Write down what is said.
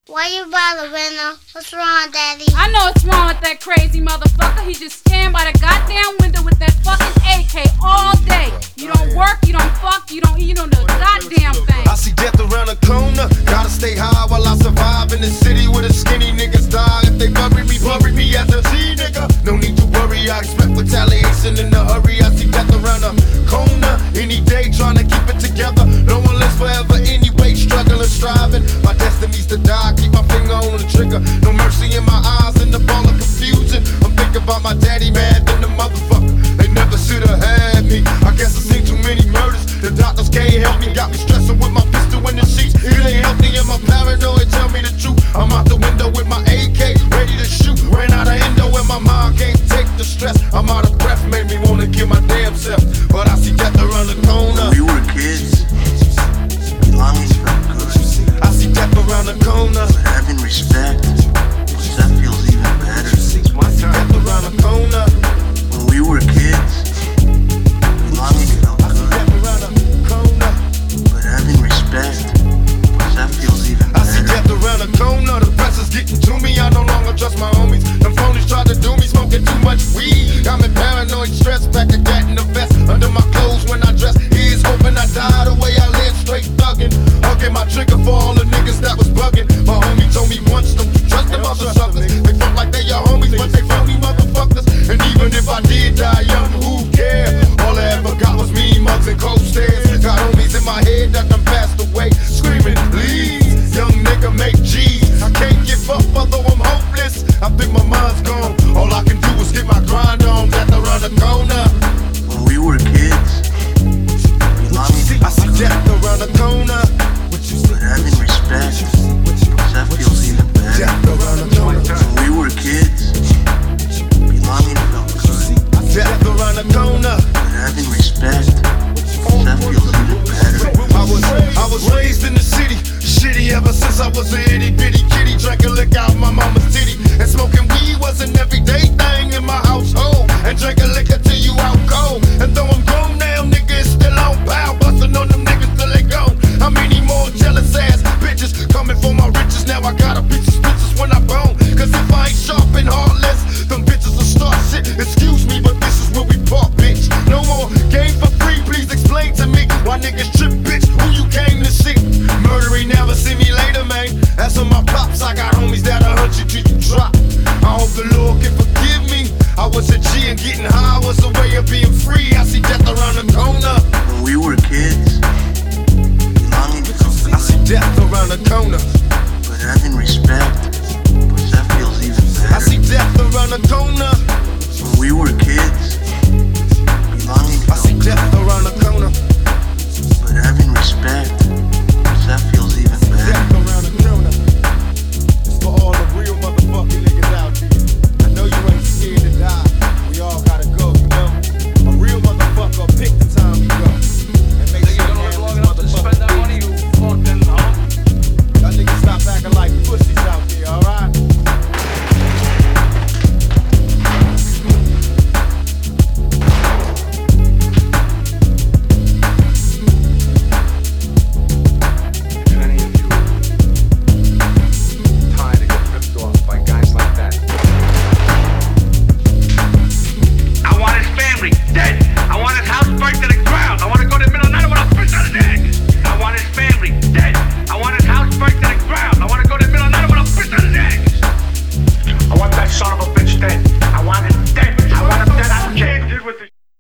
Why you by the window? What's wrong, Daddy? I know what's wrong with that crazy motherfucker. He just stand by the goddamn window with that fucking AK all day. You don't work, you don't fuck, you don't eat, you don't do a goddamn thing. I see death around the corner. Gotta stay high while I survive in the city where the skinny niggas die. If they bury me as a G nigga. No need to worry, I expect retaliation in a hurry. I see death around the corner. Any day trying to keep it together. No one lives forever anyway, struggling, striving. My destiny's to die, keep my finger on the trigger. No mercy in my eyes and the ball of confusion. I'm thinking about my daddy, mad than the motherfucker. They never should've had me. I guess I seen too many murders. The doctors can't help me, got me stressing with my pistol in the sheets. It ain't healthy and my paranoid tell me the truth. I'm out the window with my AK, ready to shoot. Ran out of endo and my mind can't take the stress. I'm out of breath, made me wanna kill my damn self. But I see death around the corner. We were kids, belonging felt good. I see death around the corner. But having respect, that feels even better. Death around the corner. When we were kids, belonging felt I see good. death around the corner. But having respect, that feels even I see better. death around the corner. The pressure's getting to me. I no longer trust my homies. Them phonies tried to do me, smoking too much weed. Got me paranoid, stressed, back a gat in the vest. Under my clothes when I dress. Here's hoping I die the way I live, straight thuggin'. Hugging my trigger for all the niggas that was bugging. My homie told me once, don't you trust them other suckers. They felt like they your homies, but they phony motherfuckers. And even if I did die young, who cares? All I ever got was mean mugs and cold stares. Got homies in my head that done passed away, screaming, please, young nigga, make G's. I can't give up, although I'm hopeless. I think my mind's gone. All I can do is get my grind on. Death around the corner. When we were kids, belonging I see felt death good. around the corner. But having respect, that feels even better. Death around the corner. When we were kids, belonging felt good. Death around the corner. But having respect, that feels even better. I was raised in the city, shitty ever since I was a itty bitty kitty. Drinking liquor out my mama's titty, and smoking weed was an everyday thing in my household. And drinking liquor till you out cold. And though I'm grown now, nigga, it's still on pow. Bustin' on them niggas till they gone. How many more jealous ass bitches coming for my riches? Now I got a piece